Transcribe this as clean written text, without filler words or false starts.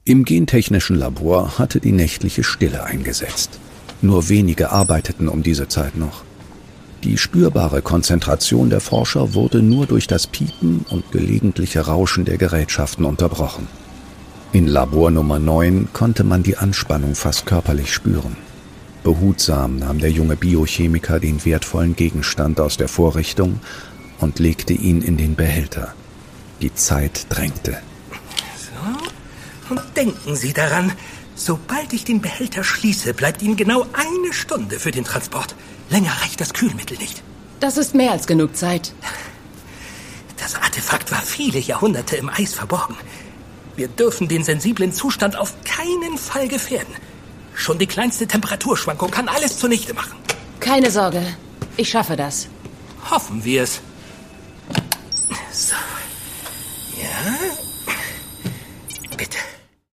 Im gentechnischen Labor hatte die nächtliche Stille eingesetzt. Nur wenige arbeiteten um diese Zeit noch. Die spürbare Konzentration der Forscher wurde nur durch das Piepen und gelegentliche Rauschen der Gerätschaften unterbrochen. In Labor Nummer 9 konnte man die Anspannung fast körperlich spüren. Behutsam nahm der junge Biochemiker den wertvollen Gegenstand aus der Vorrichtung und legte ihn in den Behälter. Die Zeit drängte. So, und denken Sie daran, sobald ich den Behälter schließe, bleibt Ihnen genau 1 Stunde für den Transport. Länger reicht das Kühlmittel nicht. Das ist mehr als genug Zeit. Das Artefakt war viele Jahrhunderte im Eis verborgen. Wir dürfen den sensiblen Zustand auf keinen Fall gefährden. Schon die kleinste Temperaturschwankung kann alles zunichte machen. Keine Sorge, ich schaffe das. Hoffen wir es. So.